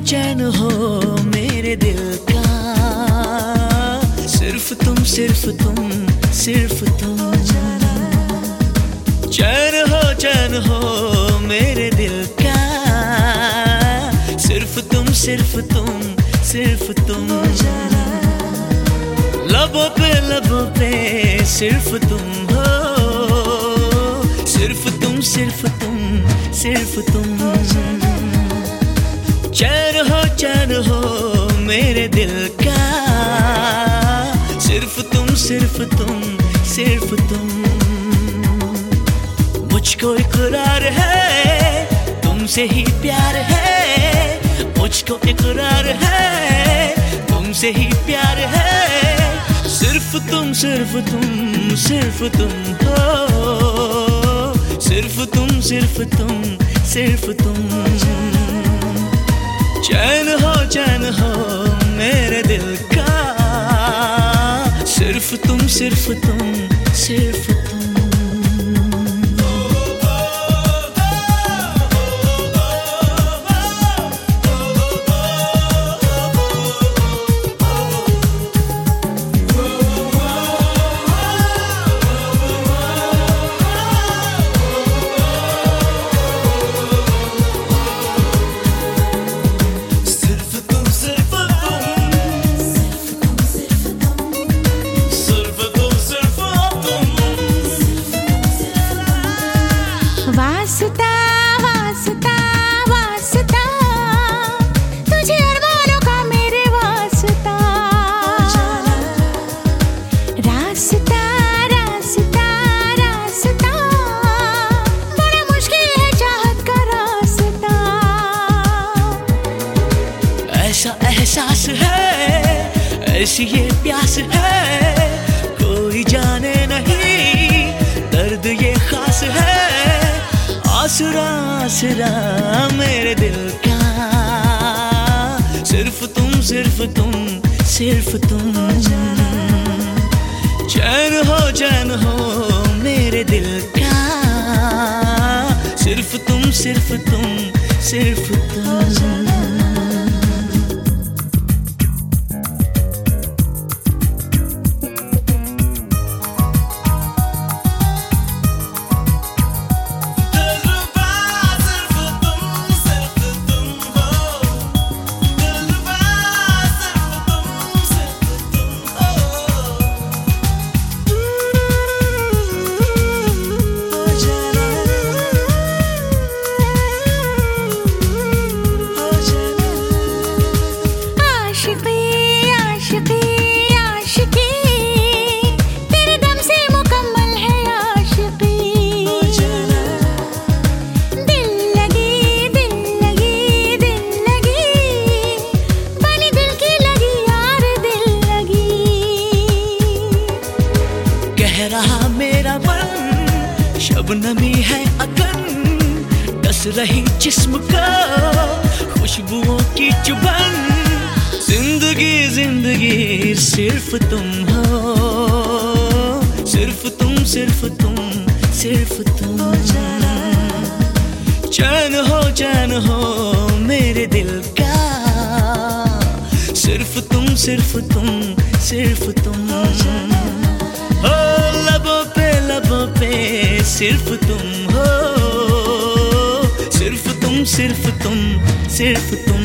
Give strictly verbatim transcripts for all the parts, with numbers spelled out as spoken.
चैन हो मेरे दिल का, सिर्फ तुम सिर्फ तुम सिर्फ तुम। चैन हो चैन हो मेरे दिल का, सिर्फ तुम सिर्फ तुम सिर्फ तुम। लबों पे लबों पे सिर्फ तुम हो, सिर्फ तुम सिर्फ तुम सिर्फ तुम। चैन हो चैन हो मेरे दिल का, सिर्फ तुम सिर्फ तुम सिर्फ तुम। मुझको इकरार है तुमसे ही प्यार है, मुझको इकरार है तुमसे ही प्यार है। सिर्फ तुम सिर्फ तुम सिर्फ तुम हो, सिर्फ तुम सिर्फ तुम सिर्फ तुम। चैन हो चैन हो मेरे दिल का, सिर्फ तुम सिर्फ तुम सिर्फ तुम। वास्ता वास्ता वास्ता तुझे अरमानों का मेरे वास्ता। रास्ता रास्ता रास्ता बड़ा मुश्किल है चाहत का रास्ता। ऐसा एहसास है ऐसी ये प्यास है, कोई जाने नहीं दर्द ये खास है। आसरा आसरा मेरे दिल का, सिर्फ तुम सिर्फ तुम सिर्फ तुम। चैन हो चैन हो मेरे दिल का, सिर्फ तुम सिर्फ तुम सिर्फ तुम। रहा मेरा मन शबनमी है अगन, कस रही जिस्म का खुशबुओं की चुभन। जिंदगी जिंदगी सिर्फ तुम हो, सिर्फ तुम सिर्फ तुम सिर्फ तुम। चैन हो चैन हो मेरे दिल का, सिर्फ तुम सिर्फ तुम सिर्फ तुम। हो लबों पे लबों पे सिर्फ तुम हो, सिर्फ तुम सिर्फ तुम सिर्फ तुम।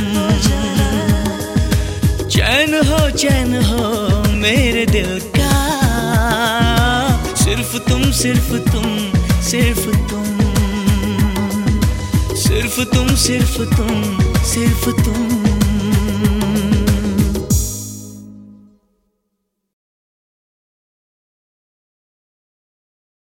चैन हो चैन हो मेरे दिल का, सिर्फ तुम सिर्फ तुम सिर्फ तुम। सिर्फ तुम सिर्फ तुम सिर्फ तुम।